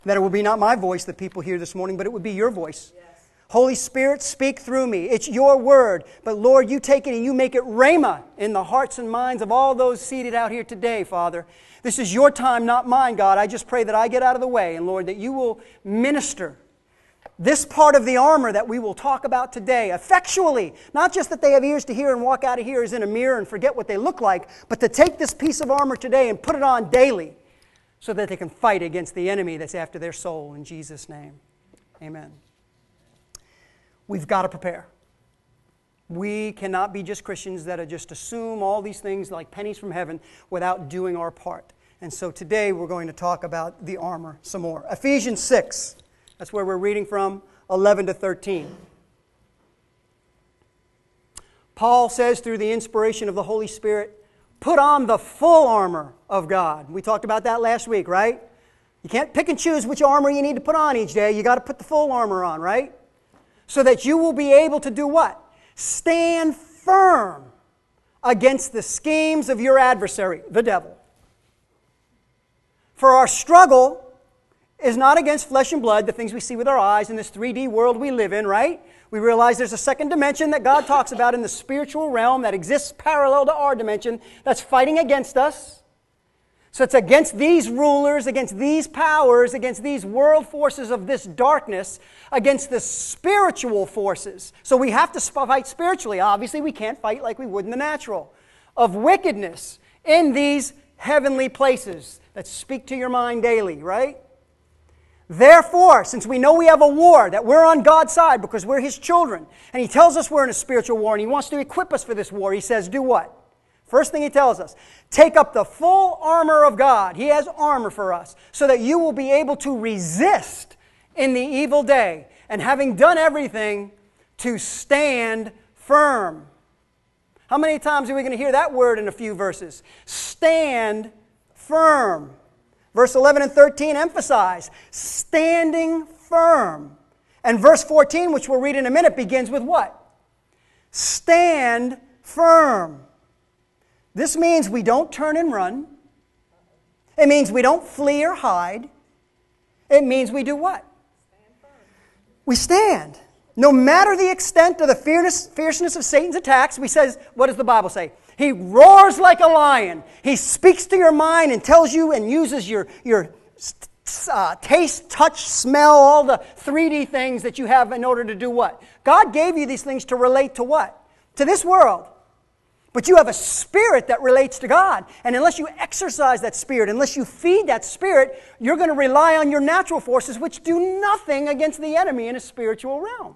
That it will be not my voice that people hear this morning, but it would be your voice. Yes. Holy Spirit, speak through me. It's your word. But Lord, you take it and you make it rhema in the hearts and minds of all those seated out here today, Father. This is your time, not mine, God. I just pray that I get out of the way. And Lord, that you will minister this part of the armor that we will talk about today effectually. Not just that they have ears to hear and walk out of here as in a mirror and forget what they look like, but to take this piece of armor today and put it on daily so that they can fight against the enemy that's after their soul. In Jesus' name, amen. We've got to prepare. We cannot be just Christians that just assume all these things like pennies from heaven without doing our part. And so today we're going to talk about the armor some more. Ephesians 6. That's where we're reading from, 11 to 13. Paul says through the inspiration of the Holy Spirit, put on the full armor of God. We talked about that last week, right? You can't pick and choose which armor you need to put on each day. You got to put the full armor on, right? So that you will be able to do what? Stand firm against the schemes of your adversary, the devil. For our struggle is not against flesh and blood, the things we see with our eyes in this 3D world we live in, right? We realize there's a second dimension that God talks about in the spiritual realm that exists parallel to our dimension that's fighting against us. So it's against these rulers, against these powers, against these world forces of this darkness, against the spiritual forces. So we have to fight spiritually. Obviously, we can't fight like we would in the natural. Of wickedness in these heavenly places that speak to your mind daily, right? Therefore, since we know we have a war, that we're on God's side because we're His children, and He tells us we're in a spiritual war, and He wants to equip us for this war, He says, do what? First thing He tells us, take up the full armor of God. He has armor for us, so that you will be able to resist in the evil day, and having done everything, to stand firm. How many times are we going to hear that word in a few verses? Stand firm. Verse 11 and 13 emphasize standing firm. And verse 14, which we'll read in a minute, begins with what? Stand firm. This means we don't turn and run. It means we don't flee or hide. It means we do what? Stand firm. We stand. No matter the extent of the fierceness of Satan's attacks, we says, what does the Bible say? He roars like a lion. He speaks to your mind and tells you and uses your taste, touch, smell, all the 3D things that you have in order to do what? God gave you these things to relate to what? To this world. But you have a spirit that relates to God. And unless you exercise that spirit, unless you feed that spirit, you're going to rely on your natural forces, which do nothing against the enemy in a spiritual realm.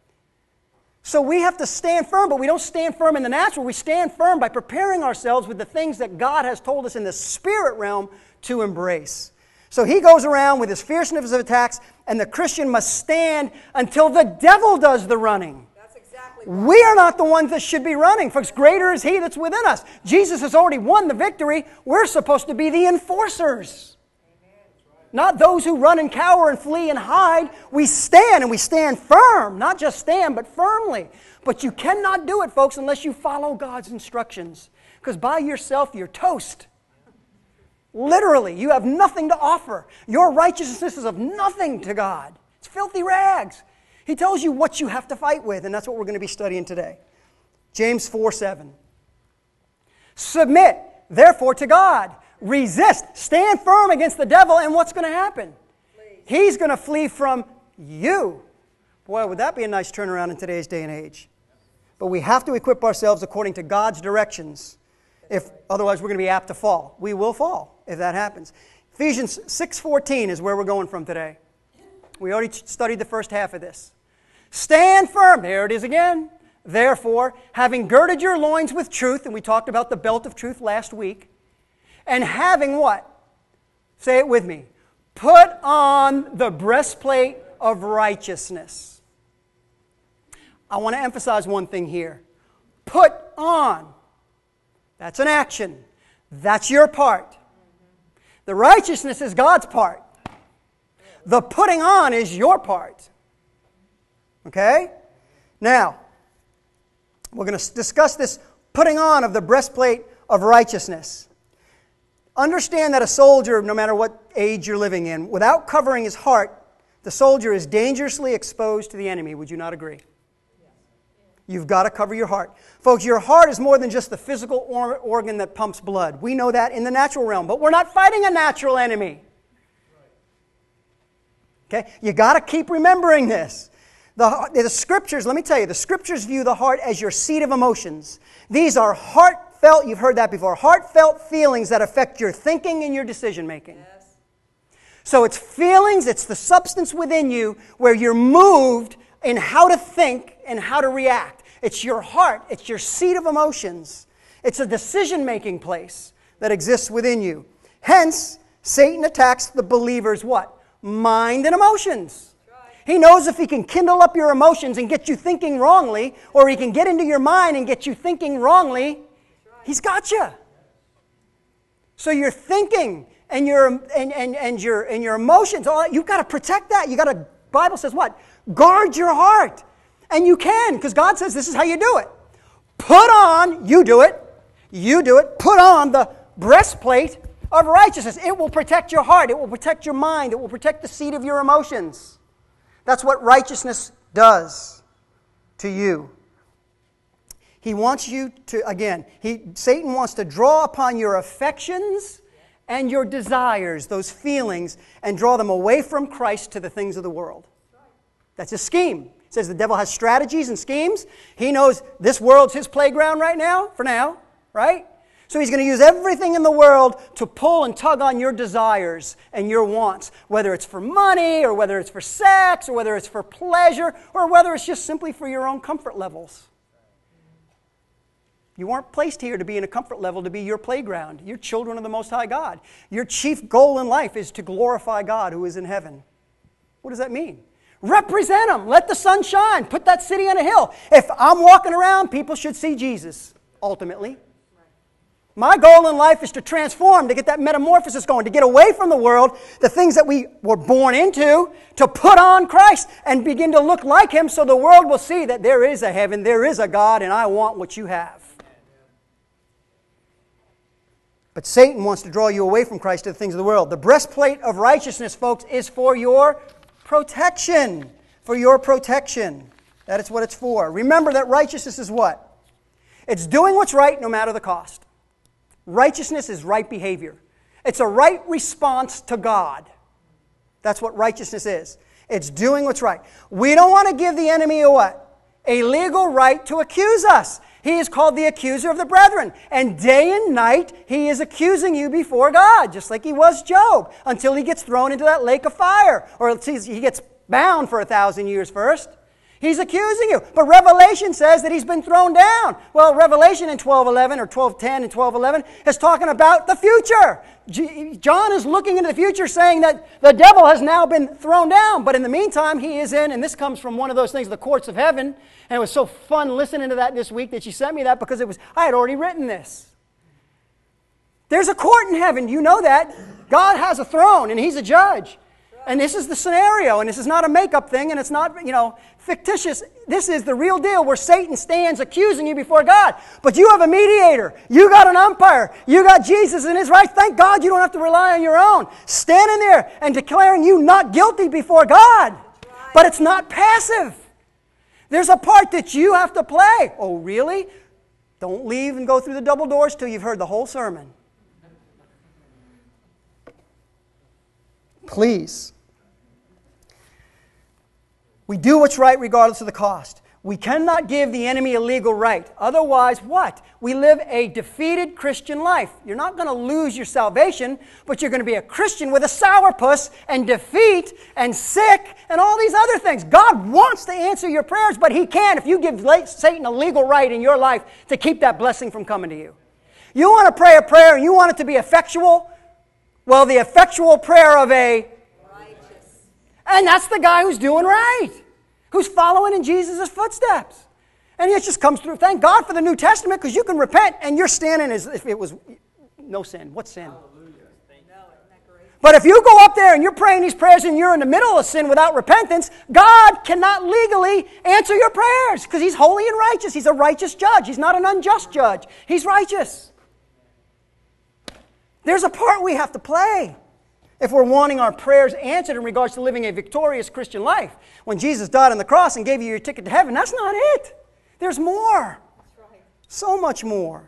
So we have to stand firm, but we don't stand firm in the natural. We stand firm by preparing ourselves with the things that God has told us in the spirit realm to embrace. So he goes around with his fierceness of attacks, and the Christian must stand until the devil does the running. That's exactly right. We are not the ones that should be running, for greater is He that's within us. Jesus has already won the victory. We're supposed to be the enforcers. Not those who run and cower and flee and hide. We stand, and we stand firm. Not just stand, but firmly. But you cannot do it, folks, unless you follow God's instructions. Because by yourself, you're toast. Literally, you have nothing to offer. Your righteousness is of nothing to God. It's filthy rags. He tells you what you have to fight with, and that's what we're going to be studying today. James 4:7. Submit, therefore, to God. Resist. Stand firm against the devil, and what's going to happen? Flee. He's going to flee from you. Boy, would that be a nice turnaround in today's day and age. But we have to equip ourselves according to God's directions. Otherwise, we're going to be apt to fall. We will fall if that happens. Ephesians 6:14 is where we're going from today. We already studied the first half of this. Stand firm. There it is again. Therefore, having girded your loins with truth, and we talked about the belt of truth last week, and having what? Say it with me. Put on the breastplate of righteousness. I want to emphasize one thing here. Put on. That's an action. That's your part. The righteousness is God's part. The putting on is your part. Okay? Now, we're going to discuss this putting on of the breastplate of righteousness. Understand that a soldier, no matter what age you're living in, without covering his heart, the soldier is dangerously exposed to the enemy. Would you not agree? You've got to cover your heart. Folks, your heart is more than just the physical organ that pumps blood. We know that in the natural realm, but we're not fighting a natural enemy. Okay? You got to keep remembering this. The Scriptures, let me tell you, the Scriptures view the heart as your seat of emotions. These are heartfelt, you've heard that before, heartfelt feelings that affect your thinking and your decision making. Yes. So it's feelings, it's the substance within you where you're moved in how to think and how to react. It's your heart, it's your seat of emotions. It's a decision-making place that exists within you. Hence, Satan attacks the believer's what? Mind and emotions. He knows if he can kindle up your emotions and get you thinking wrongly, or he can get into your mind and get you thinking wrongly, he's got you. So your thinking and your emotions, you've got to protect that. The Bible says what? Guard your heart. And you can, because God says this is how you do it. You do it, put on the breastplate of righteousness. It will protect your heart. It will protect your mind. It will protect the seat of your emotions. That's what righteousness does to you. He wants you to, Satan wants to draw upon your affections and your desires, those feelings, and draw them away from Christ to the things of the world. That's his scheme. It says the devil has strategies and schemes. He knows this world's his playground right now, for now, right? So he's going to use everything in the world to pull and tug on your desires and your wants, whether it's for money or whether it's for sex or whether it's for pleasure or whether it's just simply for your own comfort levels. You weren't placed here to be in a comfort level, to be your playground. You're children of the Most High God. Your chief goal in life is to glorify God who is in heaven. What does that mean? Represent Him. Let the sun shine. Put that city on a hill. If I'm walking around, people should see Jesus, ultimately. My goal in life is to transform, to get that metamorphosis going, to get away from the world, the things that we were born into, to put on Christ and begin to look like Him so the world will see that there is a heaven, there is a God, and I want what you have. But Satan wants to draw you away from Christ to the things of the world. The breastplate of righteousness, folks, is for your protection. For your protection. That is what it's for. Remember that righteousness is what? It's doing what's right no matter the cost. Righteousness is right behavior. It's a right response to God. That's what righteousness is. It's doing what's right. We don't want to give the enemy a what? A legal right to accuse us. He is called the accuser of the brethren. And day and night, he is accusing you before God, just like he was Job, until he gets thrown into that lake of fire. Or he gets bound for 1,000 years first. He's accusing you. But Revelation says that he's been thrown down. Well, Revelation in 12:11 or 12:10 and 12:11 is talking about the future. John is looking into the future saying that the devil has now been thrown down. But in the meantime, he is in, and this comes from one of those things, the courts of heaven. And it was so fun listening to that this week that she sent me that because I had already written this. There's a court in heaven. You know that. God has a throne and he's a judge. And this is the scenario, and this is not a make-up thing, and it's not, fictitious. This is the real deal where Satan stands accusing you before God. But you have a mediator. You got an umpire. You got Jesus in His right. Thank God you don't have to rely on your own. Standing there and declaring you not guilty before God. But it's not passive. There's a part that you have to play. Oh, really? Don't leave and go through the double doors till you've heard the whole sermon. Please. We do what's right regardless of the cost. We cannot give the enemy a legal right. Otherwise, what? We live a defeated Christian life. You're not going to lose your salvation, but you're going to be a Christian with a sourpuss and defeat and sick and all these other things. God wants to answer your prayers, but He can if you give Satan a legal right in your life to keep that blessing from coming to you. You want to pray a prayer and you want it to be effectual? Well, the effectual prayer of a righteous. And that's the guy who's doing right, who's following in Jesus' footsteps. And it just comes through. Thank God for the New Testament, because you can repent and you're standing as if it was no sin. What sin? But if you go up there and you're praying these prayers and you're in the middle of sin without repentance, God cannot legally answer your prayers because He's holy and righteous. He's a righteous judge. He's not an unjust judge. He's righteous. There's a part we have to play if we're wanting our prayers answered in regards to living a victorious Christian life. When Jesus died on the cross and gave you your ticket to heaven, that's not it. There's more. That's right. So much more.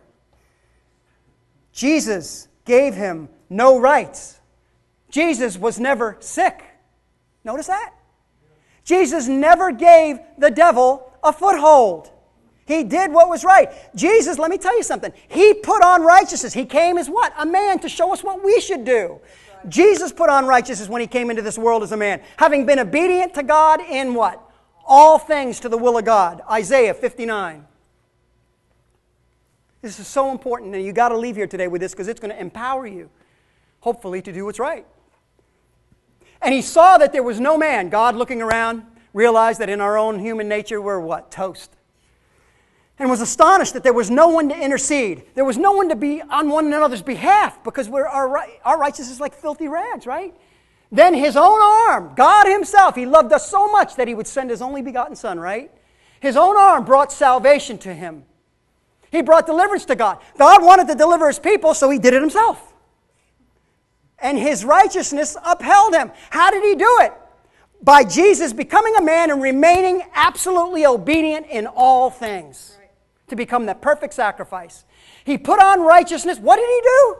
Jesus gave him no rights. Jesus was never sick. Notice that? Jesus never gave the devil a foothold. He did what was right. Jesus, let me tell you something. He put on righteousness. He came as what? A man to show us what we should do. Right. Jesus put on righteousness when he came into this world as a man, having been obedient to God in what? All things to the will of God. Isaiah 59. This is so important, and you got to leave here today with this because it's going to empower you, hopefully, to do what's right. And he saw that there was no man. God, looking around, realized that in our own human nature we're what? Toast. And was astonished that there was no one to intercede. There was no one to be on one another's behalf because our righteousness is like filthy rags, right? Then his own arm, God himself, he loved us so much that he would send his only begotten Son, right? His own arm brought salvation to him. He brought deliverance to God. God wanted to deliver his people, so he did it himself. And his righteousness upheld him. How did he do it? By Jesus becoming a man and remaining absolutely obedient in all things. Right. To become the perfect sacrifice. He put on righteousness. What did he do?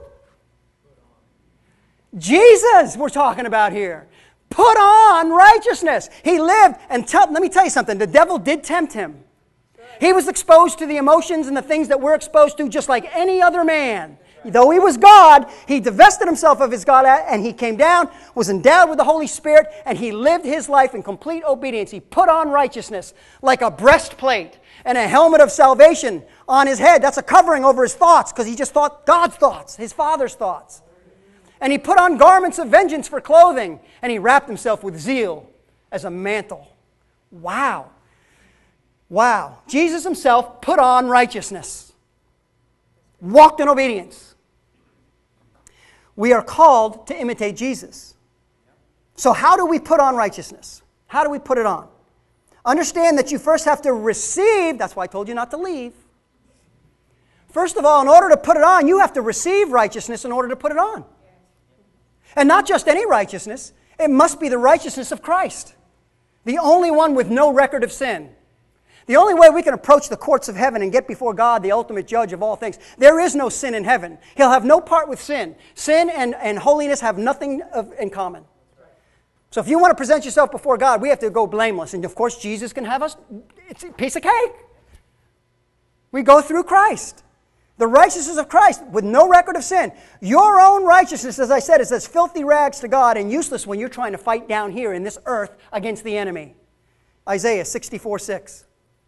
Jesus, we're talking about here. Put on righteousness. He lived, and let me tell you something. The devil did tempt him. He was exposed to the emotions and the things that we're exposed to just like any other man. Though he was God, he divested himself of his God and he came down, was endowed with the Holy Spirit, and he lived his life in complete obedience. He put on righteousness like a breastplate and a helmet of salvation on his head. That's a covering over his thoughts because he just thought God's thoughts, his Father's thoughts. And he put on garments of vengeance for clothing, and he wrapped himself with zeal as a mantle. Wow. Wow. Jesus himself put on righteousness. Walked in obedience. We are called to imitate Jesus. So how do we put on righteousness? How do we put it on? Understand that you first have to receive. That's why I told you not to leave. First of all, in order to put it on, you have to receive righteousness in order to put it on. And not just any righteousness. It must be the righteousness of Christ. The only one with no record of sin. The only way we can approach the courts of heaven and get before God, the ultimate judge of all things, there is no sin in heaven. He'll have no part with sin. Sin and holiness have nothing in common. So if you want to present yourself before God, we have to go blameless. And of course, Jesus can have us. It's a piece of cake. We go through Christ. The righteousness of Christ with no record of sin. Your own righteousness, as I said, is as filthy rags to God and useless when you're trying to fight down here in this earth against the enemy. Isaiah 64:6.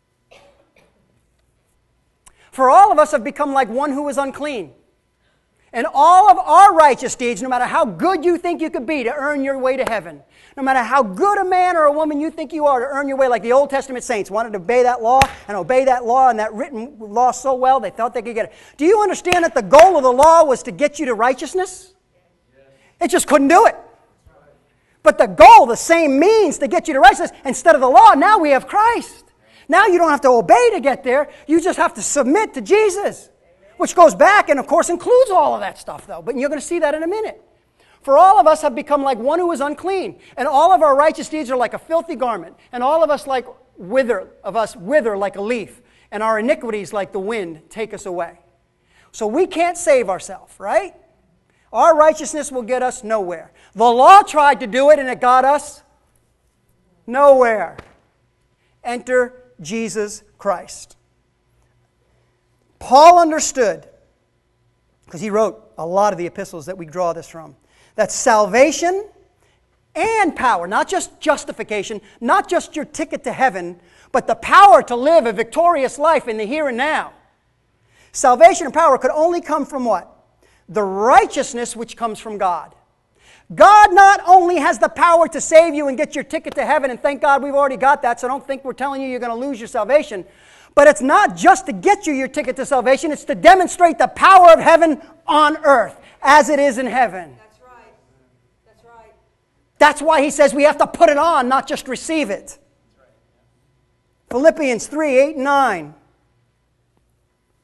For all of us have become like one who is unclean. And all of our righteous deeds, no matter how good you think you could be to earn your way to heaven, no matter how good a man or a woman you think you are to earn your way, like the Old Testament saints wanted to obey that law and that written law so well they thought they could get it. Do you understand that the goal of the law was to get you to righteousness? It just couldn't do it. But the goal, the same means to get you to righteousness, instead of the law, now we have Christ. Now you don't have to obey to get there. You just have to submit to Jesus. Which goes back and, of course, includes all of that stuff, though. But you're going to see that in a minute. For all of us have become like one who is unclean. And all of our righteous deeds are like a filthy garment. And all of us wither like a leaf. And our iniquities like the wind take us away. So we can't save ourselves, right? Our righteousness will get us nowhere. The law tried to do it and it got us nowhere. Enter Jesus Christ. Paul understood, because he wrote a lot of the epistles that we draw this from, that salvation and power, not just justification, not just your ticket to heaven, but the power to live a victorious life in the here and now. Salvation and power could only come from what? The righteousness which comes from God. God not only has the power to save you and get your ticket to heaven, and thank God we've already got that, so don't think we're telling you you're going to lose your salvation. But it's not just to get you your ticket to salvation, it's to demonstrate the power of heaven on earth as it is in heaven. That's right. That's right. That's why he says we have to put it on, not just receive it. Philippians 3:8 and 9.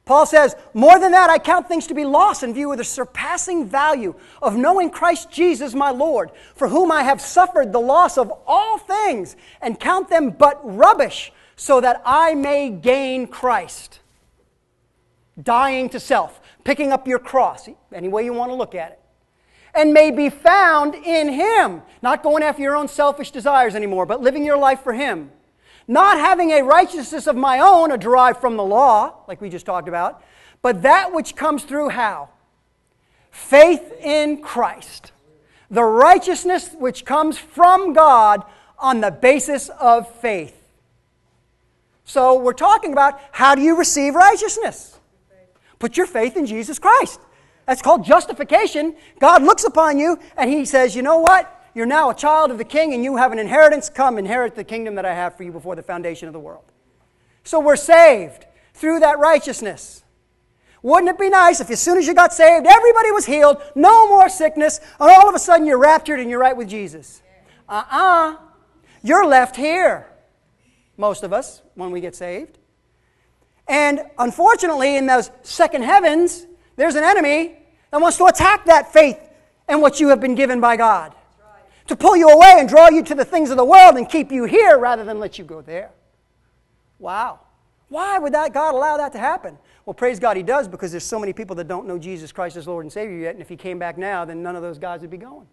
Paul says, more than that, I count things to be lost in view of the surpassing value of knowing Christ Jesus my Lord, for whom I have suffered the loss of all things, and count them but rubbish, so that I may gain Christ. Dying to self, picking up your cross, any way you want to look at it, and may be found in Him, not going after your own selfish desires anymore, but living your life for Him. Not having a righteousness of my own, derived from the law, like we just talked about, but that which comes through how? Faith in Christ. The righteousness which comes from God on the basis of faith. So we're talking about, how do you receive righteousness? Put your faith in Jesus Christ. That's called justification. God looks upon you and He says, you know what? You're now a child of the King and you have an inheritance. Come, inherit the kingdom that I have for you before the foundation of the world. So we're saved through that righteousness. Wouldn't it be nice if as soon as you got saved, everybody was healed, no more sickness, and all of a sudden you're raptured and you're right with Jesus? You're left here, most of us, when we get saved. And unfortunately, in those second heavens, there's an enemy that wants to attack that faith and what you have been given by God. To pull you away and draw you to the things of the world and keep you here rather than let you go there. Wow. Why would God allow that to happen? Well, praise God He does, because there's so many people that don't know Jesus Christ as Lord and Savior yet, and if He came back now, then none of those guys would be going.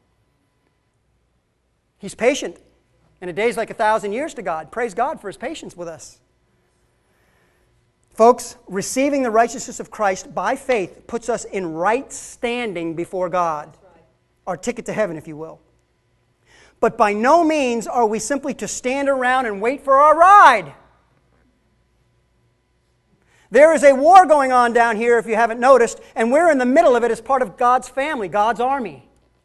He's patient, and a day's like 1,000 years to God. Praise God for His patience with us. Folks, receiving the righteousness of Christ by faith puts us in right standing before God. Our ticket to heaven, if you will. But by no means are we simply to stand around and wait for our ride. There is a war going on down here, if you haven't noticed, and we're in the middle of it as part of God's family, God's army.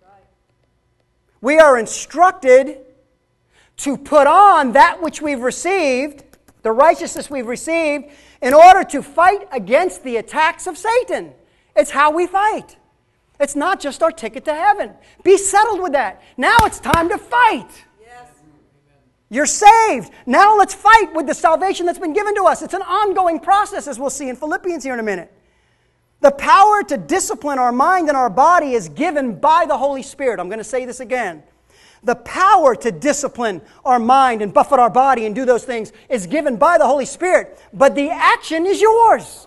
We are instructed to put on that which we've received, the righteousness we've received, in order to fight against the attacks of Satan. It's how we fight. It's not just our ticket to heaven. Be settled with that. Now it's time to fight. Yes. You're saved. Now let's fight with the salvation that's been given to us. It's an ongoing process, as we'll see in Philippians here in a minute. The power to discipline our mind and our body is given by the Holy Spirit. I'm going to say this again. The power to discipline our mind and buffet our body and do those things is given by the Holy Spirit. But the action is yours.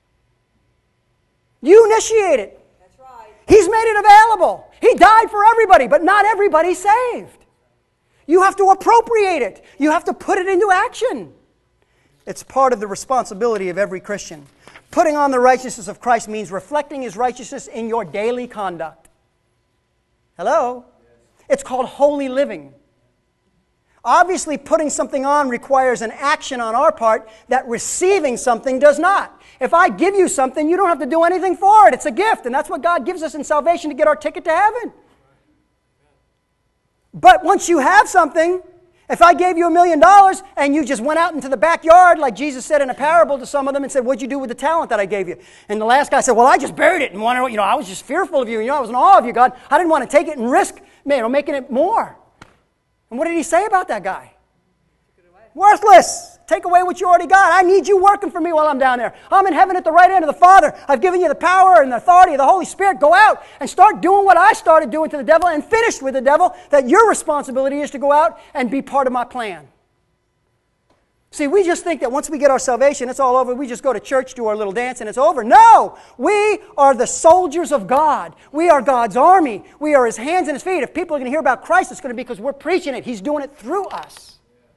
You initiate it. He's made it available. He died for everybody, but not everybody's saved. You have to appropriate it. You have to put it into action. It's part of the responsibility of every Christian. Putting on the righteousness of Christ means reflecting His righteousness in your daily conduct. Hello? It's called holy living. Obviously, putting something on requires an action on our part that receiving something does not. If I give you something, you don't have to do anything for it. It's a gift, and that's what God gives us in salvation to get our ticket to heaven. But once you have something, if I gave you $1 million and you just went out into the backyard, like Jesus said in a parable to some of them and said, what'd you do with the talent that I gave you? And the last guy said, well, I just buried it and wanted, I was just fearful of you. I was in awe of you, God. I didn't want to take it and risk, making it more. And what did He say about that guy? Worthless. Take away what you already got. I need you working for me while I'm down there. I'm in heaven at the right hand of the Father. I've given you the power and the authority of the Holy Spirit. Go out and start doing what I started doing to the devil and finished with the devil, that your responsibility is to go out and be part of my plan. See, we just think that once we get our salvation, it's all over. We just go to church, do our little dance, and it's over. No! We are the soldiers of God. We are God's army. We are His hands and His feet. If people are going to hear about Christ, it's going to be because we're preaching it. He's doing it through us.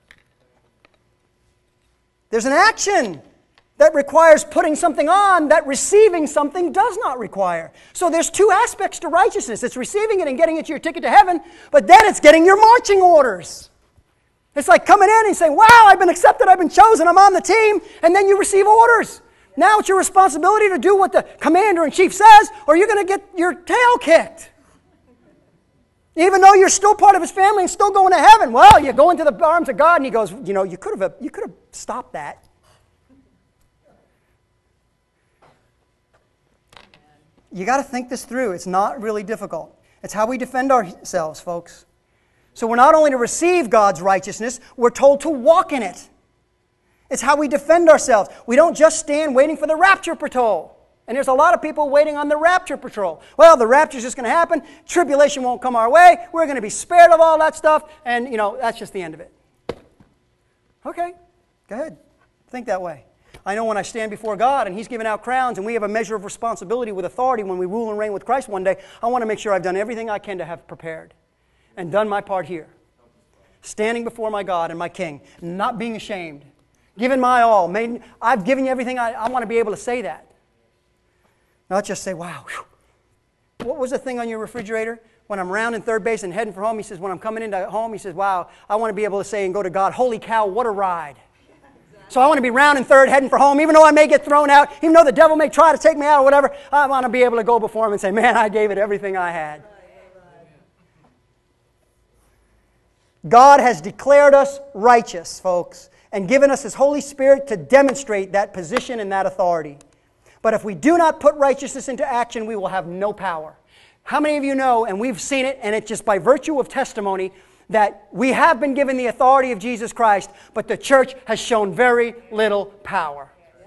There's an action that requires putting something on that receiving something does not require. So there's two aspects to righteousness. It's receiving it and getting it to your ticket to heaven, but then it's getting your marching orders. It's like coming in and saying, wow, I've been accepted, I've been chosen, I'm on the team, and then you receive orders. Now it's your responsibility to do what the commander-in-chief says, or you're going to get your tail kicked. Even though you're still part of His family and still going to heaven. Well, you go into the arms of God and He goes, you could have stopped that. You got to think this through. It's not really difficult. It's how we defend ourselves, folks. So we're not only to receive God's righteousness, we're told to walk in it. It's how we defend ourselves. We don't just stand waiting for the rapture patrol. And there's a lot of people waiting on the rapture patrol. Well, the rapture's just going to happen. Tribulation won't come our way. We're going to be spared of all that stuff. And, that's just the end of it. Okay, go ahead. Think that way. I know when I stand before God and He's giving out crowns and we have a measure of responsibility with authority when we rule and reign with Christ one day, I want to make sure I've done everything I can to have prepared and done my part here. Standing before my God and my King, not being ashamed, giving my all. I've given you everything. I want to be able to say that. Not just say, wow. Whew. What was the thing on your refrigerator? When I'm rounding third base and heading for home, he says, when I'm coming into home, he says, wow, I want to be able to say and go to God, holy cow, what a ride. So I want to be rounding third, heading for home, even though I may get thrown out, even though the devil may try to take me out or whatever, I want to be able to go before Him and say, man, I gave it everything I had. God has declared us righteous, folks, and given us His Holy Spirit to demonstrate that position and that authority. But if we do not put righteousness into action, we will have no power. How many of you know, and we've seen it, and it's just by virtue of testimony, that we have been given the authority of Jesus Christ, but the church has shown very little power.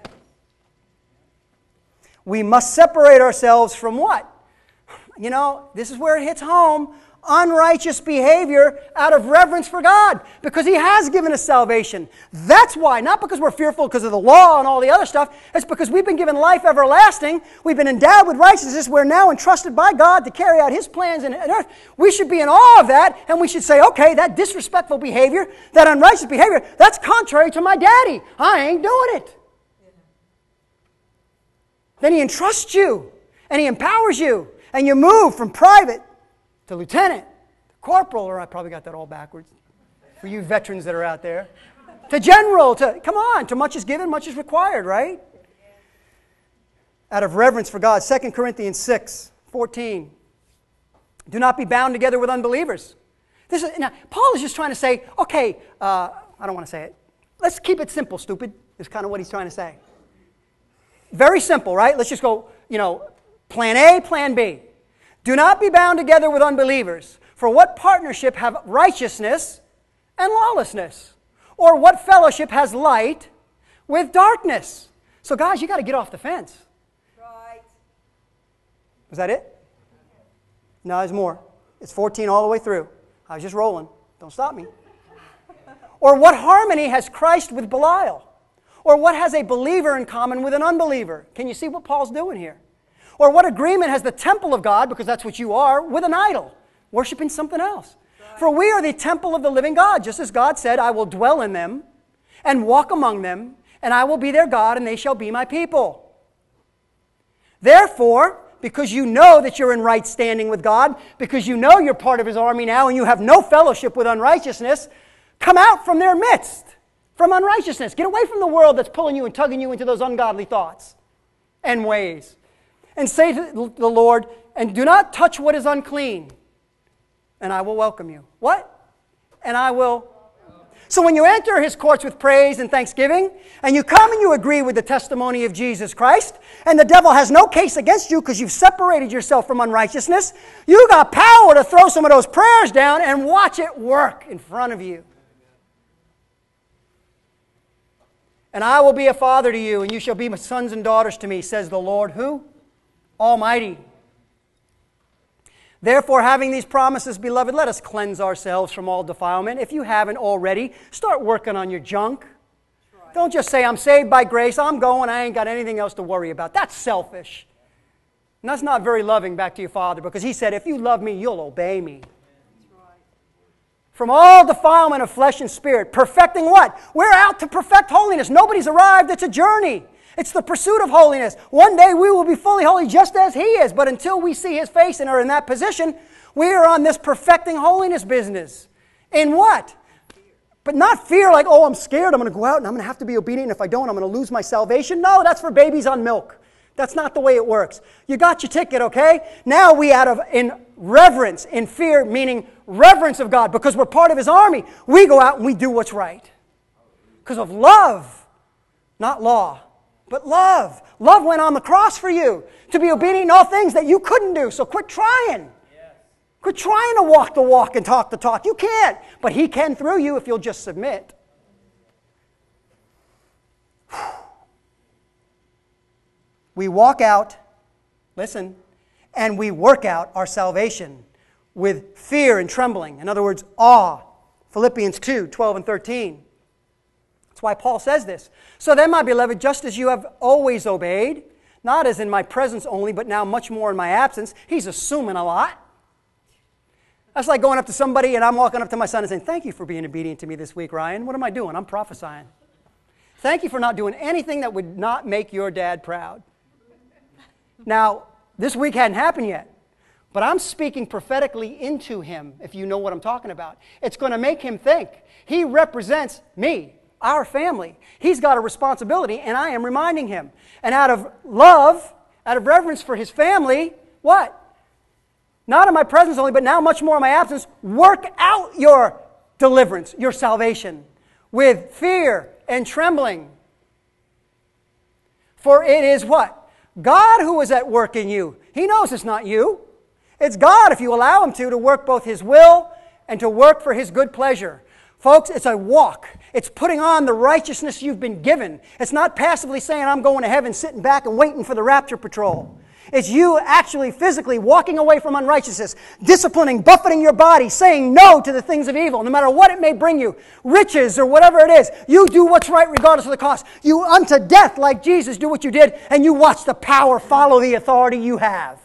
We must separate ourselves from what? This is where it hits home. Unrighteous behavior out of reverence for God, because He has given us salvation. That's why, not because we're fearful because of the law and all the other stuff. It's because we've been given life everlasting. We've been endowed with righteousness. We're now entrusted by God to carry out His plans in earth. We should be in awe of that, and we should say, okay, that disrespectful behavior, that unrighteous behavior, that's contrary to my daddy. I ain't doing it. Then He entrusts you, and He empowers you, and you move from private to lieutenant, to corporal, or I probably got that all backwards for you veterans that are out there, to general, to much is given, much is required, right? Out of reverence for God. 2 Corinthians 6:14. Do not be bound together with unbelievers. Now, Paul is just trying to say, okay, I don't want to say it. Let's keep it simple, stupid, is kind of what he's trying to say. Very simple, right? Let's just go, plan A, plan B. Do not be bound together with unbelievers. For what partnership have righteousness and lawlessness? Or what fellowship has light with darkness? So guys, you got to get off the fence. Right. Was that it? No, there's more. It's 14 all the way through. I was just rolling. Don't stop me. Or what harmony has Christ with Belial? Or what has a believer in common with an unbeliever? Can you see what Paul's doing here? Or what agreement has the temple of God, because that's what you are, with an idol, worshiping something else? Right. For we are the temple of the living God, just as God said, I will dwell in them and walk among them, and I will be their God, and they shall be my people. Therefore, because you know that you're in right standing with God, because you know you're part of His army now, and you have no fellowship with unrighteousness, come out from their midst, from unrighteousness. Get away from the world that's pulling you and tugging you into those ungodly thoughts and ways. And say to the Lord, and do not touch what is unclean, and I will welcome you. What? And I will. So when you enter His courts with praise and thanksgiving, and you come and you agree with the testimony of Jesus Christ, and the devil has no case against you because you've separated yourself from unrighteousness, you got power to throw some of those prayers down and watch it work in front of you. And I will be a father to you, and you shall be my sons and daughters to me, says the Lord. Who? Almighty. Therefore, having these promises, beloved, let us cleanse ourselves from all defilement. If you haven't already, start working on your junk. Right. Don't just say, I'm saved by grace, I'm going, I ain't got anything else to worry about. That's selfish. And that's not very loving back to your Father, because He said, if you love me, you'll obey me. Right. From all defilement of flesh and spirit, perfecting what? We're out to perfect holiness. Nobody's arrived, it's a journey. It's the pursuit of holiness. One day we will be fully holy just as He is. But until we see His face and are in that position, we are on this perfecting holiness business. In what? But not fear like, oh, I'm scared. I'm going to go out and I'm going to have to be obedient. If I don't, I'm going to lose my salvation. No, that's for babies on milk. That's not the way it works. You got your ticket, okay? Now we in reverence, in fear, meaning reverence of God, because we're part of His army, we go out and we do what's right. Because of love, not law. But love. Love went on the cross for you to be obedient in all things that you couldn't do. So quit trying. Yes. Quit trying to walk the walk and talk the talk. You can't. But He can through you if you'll just submit. we walk out, listen, and we work out our salvation with fear and trembling. In other words, awe. Philippians 2, 12 and 13. That's why Paul says this. So then, my beloved, just as you have always obeyed, not as in my presence only, but now much more in my absence. He's assuming a lot. That's like going up to somebody and I'm walking up to my son and saying, thank you for being obedient to me this week, Ryan. What am I doing? I'm prophesying. Thank you for not doing anything that would not make your dad proud. Now, this week hadn't happened yet, but I'm speaking prophetically into him, if you know what I'm talking about. It's going to make him think. He represents me, our family. He's got a responsibility, and I am reminding him. And out of love, out of reverence for his family, what? Not in my presence only, but now much more in my absence, work out your deliverance, your salvation, with fear and trembling. For it is what? God who is at work in you. He knows it's not you. It's God, if you allow Him to work both His will and to work for His good pleasure. Folks, it's a walk. It's putting on the righteousness you've been given. It's not passively saying, I'm going to heaven, sitting back and waiting for the rapture patrol. It's you actually physically walking away from unrighteousness, disciplining, buffeting your body, saying no to the things of evil, no matter what it may bring you, riches or whatever it is. You do what's right regardless of the cost. You unto death, like Jesus, do what you did, and you watch the power follow the authority you have.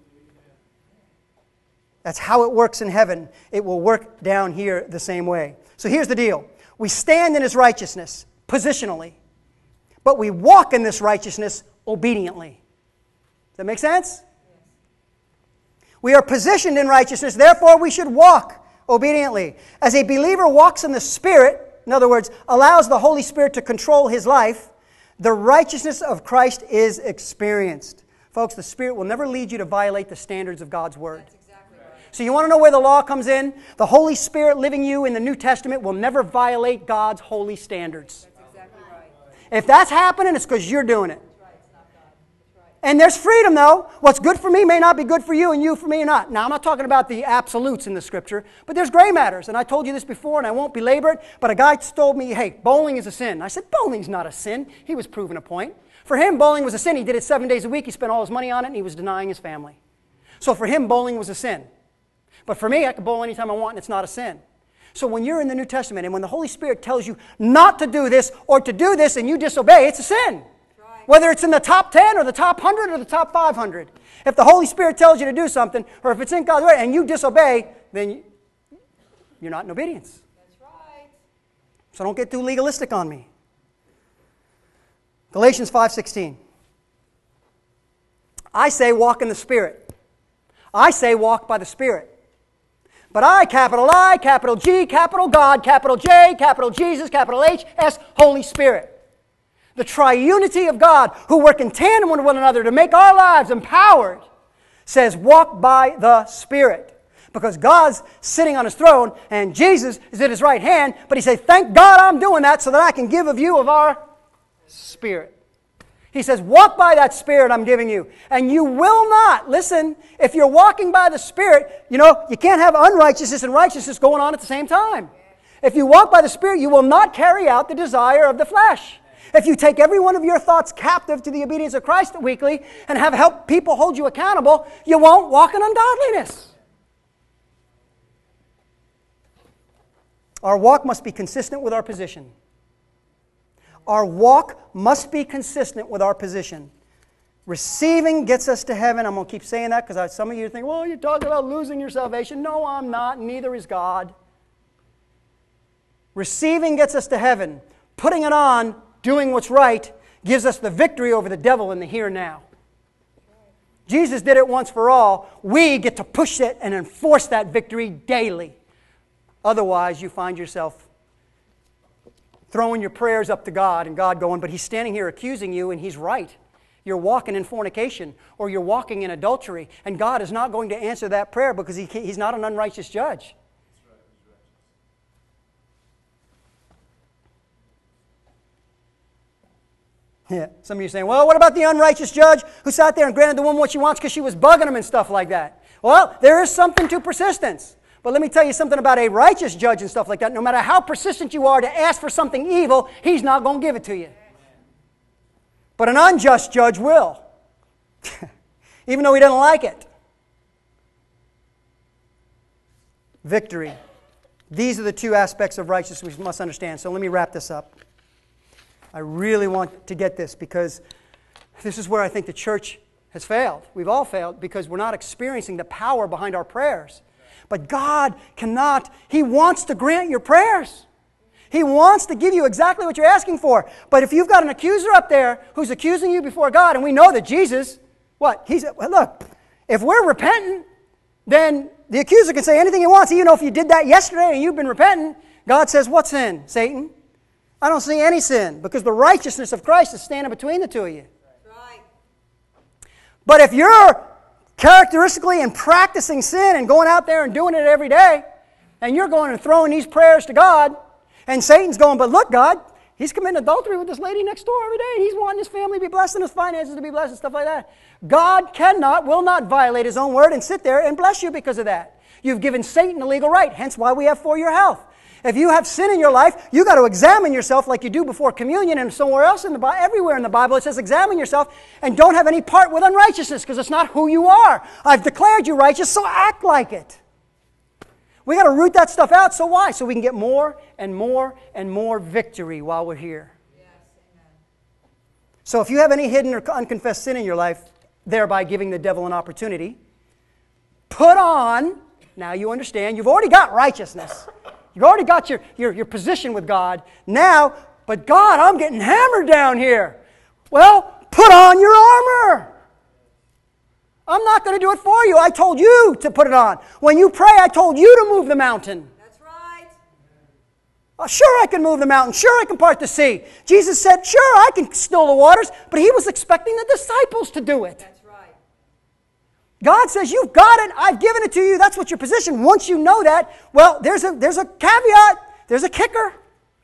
That's how it works in heaven. It will work down here the same way. So here's the deal. We stand in His righteousness positionally, but we walk in this righteousness obediently. Does that make sense? We are positioned in righteousness, therefore we should walk obediently. As a believer walks in the Spirit, in other words, allows the Holy Spirit to control his life, the righteousness of Christ is experienced. Folks, the Spirit will never lead you to violate the standards of God's Word. So you want to know where the law comes in? The Holy Spirit living you in the New Testament will never violate God's holy standards. That's exactly right. If that's happening, it's because you're doing it. That's right. It's not God. That's right. And there's freedom, though. What's good for me may not be good for you, and you for me or not. Now, I'm not talking about the absolutes in the Scripture, but there's gray matters. And I told you this before, and I won't belabor it, but a guy told me, hey, bowling is a sin. I said, bowling's not a sin. He was proving a point. For him, bowling was a sin. He did it 7 days a week. He spent all his money on it, and he was denying his family. So for him, bowling was a sin. But for me, I can bowl anytime I want, and it's not a sin. So when you're in the New Testament, and when the Holy Spirit tells you not to do this or to do this, and you disobey, it's a sin. Right. Whether it's in the top 10 or the top 100 or the top 500. If the Holy Spirit tells you to do something, or if it's in God's way, and you disobey, then you're not in obedience. That's right. So don't get too legalistic on me. Galatians 5:16. I say walk in the Spirit. I say walk by the Spirit. But I, capital G, capital God, capital J, capital Jesus, capital H, S, Holy Spirit. The triunity of God, who work in tandem with one another to make our lives empowered, says walk by the Spirit. Because God's sitting on His throne and Jesus is at His right hand, but He says, thank God I'm doing that so that I can give a view of our Spirit. He says, walk by that Spirit I'm giving you. And you will not, listen, if you're walking by the Spirit, you can't have unrighteousness and righteousness going on at the same time. If you walk by the Spirit, you will not carry out the desire of the flesh. If you take every one of your thoughts captive to the obedience of Christ weekly and have help people hold you accountable, you won't walk in ungodliness. Our walk must be consistent with our position. Our walk must be consistent with our position. Receiving gets us to heaven. I'm going to keep saying that because some of you think, well, you're talking about losing your salvation. No, I'm not. Neither is God. Receiving gets us to heaven. Putting it on, doing what's right, gives us the victory over the devil in the here and now. Jesus did it once for all. We get to push it and enforce that victory daily. Otherwise, you find yourself throwing your prayers up to God and God going, but He's standing here accusing you and He's right. You're walking in fornication or you're walking in adultery, and God is not going to answer that prayer because He's not an unrighteous judge. Yeah. Some of you are saying, well, what about the unrighteous judge who sat there and granted the woman what she wants because she was bugging him and stuff like that? Well, there is something to persistence. But let me tell you something about a righteous judge and stuff like that. No matter how persistent you are to ask for something evil, he's not going to give it to you. But an unjust judge will. Even though he doesn't like it. Victory. These are the two aspects of righteousness we must understand. So let me wrap this up. I really want to get this because this is where I think the church has failed. We've all failed because we're not experiencing the power behind our prayers. But God cannot, He wants to grant your prayers. He wants to give you exactly what you're asking for. But if you've got an accuser up there who's accusing you before God, and we know that Jesus, what? Look, if we're repentant, then the accuser can say anything he wants, even if you did that yesterday and you've been repentant. God says, what sin, Satan? I don't see any sin, because the righteousness of Christ is standing between the two of you. Right. But if you're characteristically and practicing sin and going out there and doing it every day, and you're going and throwing these prayers to God, and Satan's going, but look, God, he's committing adultery with this lady next door every day, and he's wanting his family to be blessed and his finances to be blessed and stuff like that. God will not violate His own word and sit there and bless you because of that. You've given Satan a legal right, hence why we have For Your Health. If you have sin in your life, you've got to examine yourself like you do before communion, and somewhere else in the Bible, everywhere in the Bible it says examine yourself and don't have any part with unrighteousness, because it's not who you are. I've declared you righteous, so act like it. We got to root that stuff out. So why? So we can get more and more and more victory while we're here. Yes, amen. So if you have any hidden or unconfessed sin in your life, thereby giving the devil an opportunity, put on, now you understand, you've already got righteousness. You've already got your position with God. Now, but God, I'm getting hammered down here. Well, put on your armor. I'm not going to do it for you. I told you to put it on. When you pray, I told you to move the mountain. That's right. Sure, I can move the mountain. Sure, I can part the sea. Jesus said, sure, I can still the waters, but He was expecting the disciples to do it. That's right. God says, you've got it. I've given it to you. That's what your position. Once you know that, well, there's a caveat. There's a kicker.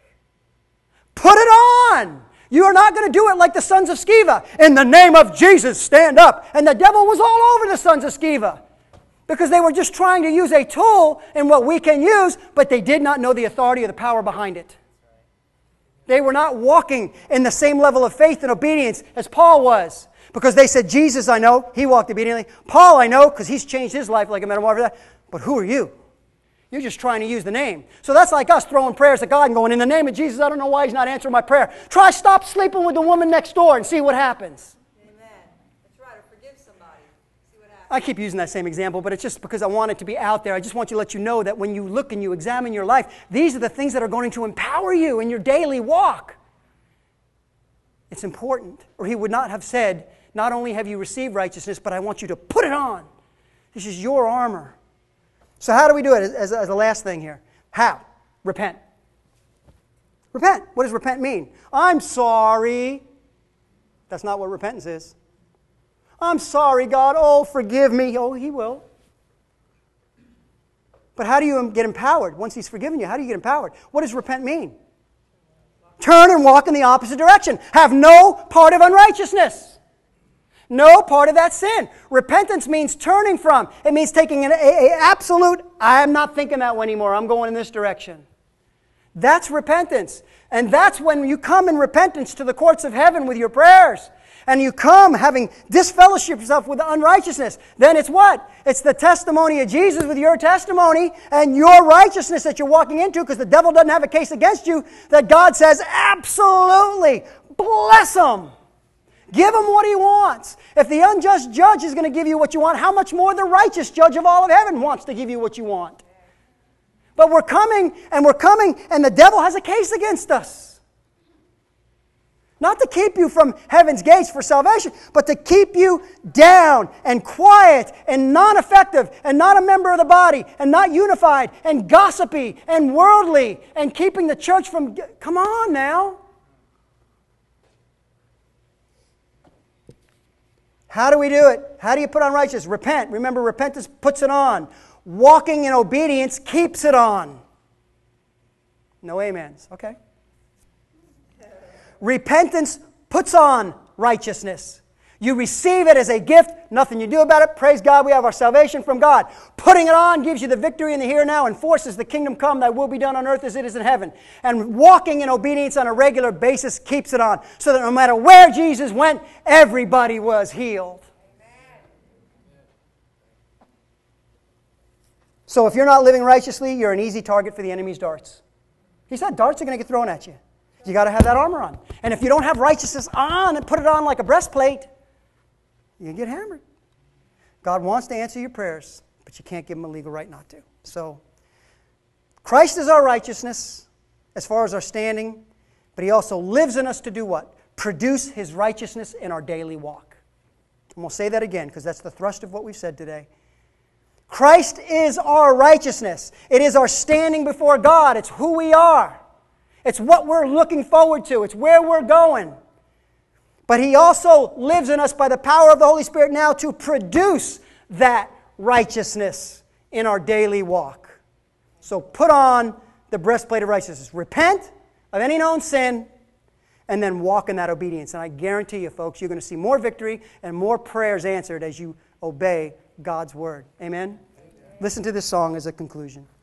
Put it on. You are not going to do it like the sons of Sceva. In the name of Jesus, stand up. And the devil was all over the sons of Sceva because they were just trying to use a tool in what we can use, but they did not know the authority or the power behind it. They were not walking in the same level of faith and obedience as Paul was, because they said, Jesus, I know, he walked obediently. Paul, I know, because he's changed his life like a metamorphosis. But who are you? You're just trying to use the name. So that's like us throwing prayers at God and going, in the name of Jesus, I don't know why He's not answering my prayer. Try stop sleeping with the woman next door and see what happens. Amen. That's right. Or forgive somebody. See what happens. I keep using that same example, but it's just because I want it to be out there. I just want you to let you know that when you look and you examine your life, these are the things that are going to empower you in your daily walk. It's important. Or He would not have said, not only have you received righteousness, but I want you to put it on. This is your armor. So how do we do it as a last thing here? How? Repent. Repent. What does repent mean? I'm sorry. That's not what repentance is. I'm sorry, God. Oh, forgive me. Oh, He will. But how do you get empowered? Once He's forgiven you, how do you get empowered? What does repent mean? Turn and walk in the opposite direction. Have no part of unrighteousness. No part of that sin. Repentance means turning from. It means taking an absolute, I'm not thinking that way anymore. I'm going in this direction. That's repentance. And that's when you come in repentance to the courts of heaven with your prayers. And you come having disfellowship yourself with unrighteousness. Then it's what? It's the testimony of Jesus with your testimony and your righteousness that you're walking into, because the devil doesn't have a case against you, that God says, absolutely, bless him. Give him what he wants. If the unjust judge is going to give you what you want, how much more the righteous judge of all of heaven wants to give you what you want? But we're coming, and the devil has a case against us. Not to keep you from heaven's gates for salvation, but to keep you down and quiet and non-effective and not a member of the body and not unified and gossipy and worldly and keeping the church from... Come on now. How do we do it? How do you put on righteousness? Repent. Remember, repentance puts it on. Walking in obedience keeps it on. No amens. Okay. Repentance puts on righteousness. You receive it as a gift, nothing you do about it. Praise God, we have our salvation from God. Putting it on gives you the victory in the here and now and forces the kingdom come, thy will be done on earth as it is in heaven. And walking in obedience on a regular basis keeps it on. So that no matter where Jesus went, everybody was healed. So if you're not living righteously, you're an easy target for the enemy's darts. He said darts are going to get thrown at you. You got to have that armor on. And if you don't have righteousness on and put it on like a breastplate, you get hammered. God wants to answer your prayers, but you can't give him a legal right not to. So Christ is our righteousness as far as our standing, but he also lives in us to do what? Produce his righteousness in our daily walk. And we'll say that again because that's the thrust of what we've said today. Christ is our righteousness. It is our standing before God. It's who we are. It's what we're looking forward to. It's where we're going. But he also lives in us by the power of the Holy Spirit now to produce that righteousness in our daily walk. So put on the breastplate of righteousness. Repent of any known sin and then walk in that obedience. And I guarantee you, folks, you're going to see more victory and more prayers answered as you obey God's word. Amen? Listen to this song as a conclusion.